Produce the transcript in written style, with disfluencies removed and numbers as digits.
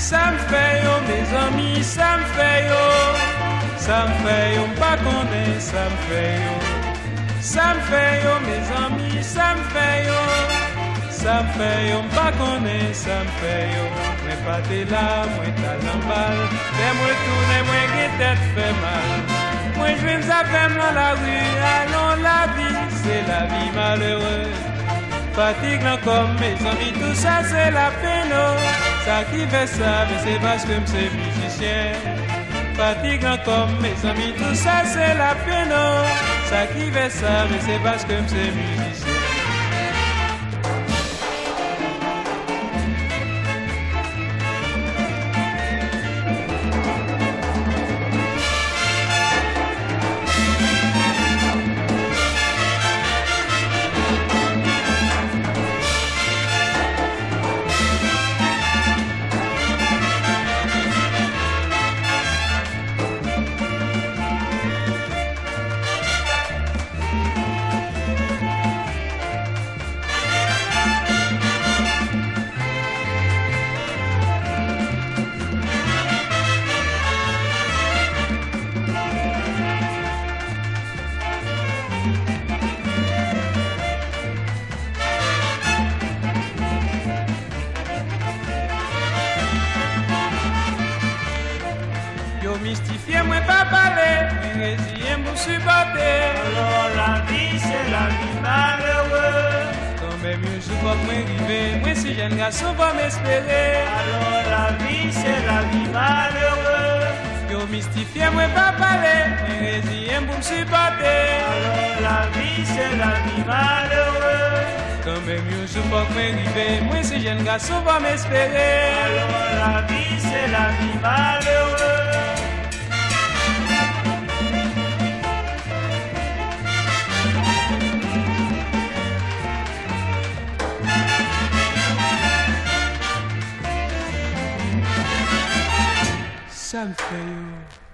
Ça me fait yo, mes amis, ça me fait yo. Ça me fait yo, pas connaître, ça me fait yo. Ça me fait yo, mes amis, ça me fait yo. Ça me fait yo, pas connaître, ça me fait yo. Mais pas t'es là, moi t'as l'emballe. Fais-moi tourner, moi qui tête fait mal. Moi je viens à dans la rue, allons la vie, c'est la vie malheureuse. Fatigue comme mes amis, tout ça c'est la peine. Ça qui fait ça, mais c'est parce que c'est musicien. Fatigue comme mes amis, tout ça c'est la peine. Ça qui fait ça, mais c'est parce que c'est musicien. Yo mystifié, moi pas parler, mais résilier, me supporter. Alors la vie, c'est la vie malheureuse. Quand même, je suis pas moi arrivé, moi si jeune garçon va m'espérer. Alors la vie, c'est la vie malheureuse. Yo mystifié, moi pas parler, mais résilier, me supporter. Alors la vie, c'est la vie malheureuse. Quand même, je suis pas moi arrivé, moi si jeune garçon va m'espérer. Alors la vie, c'est la vie malheureuse. Ça me fait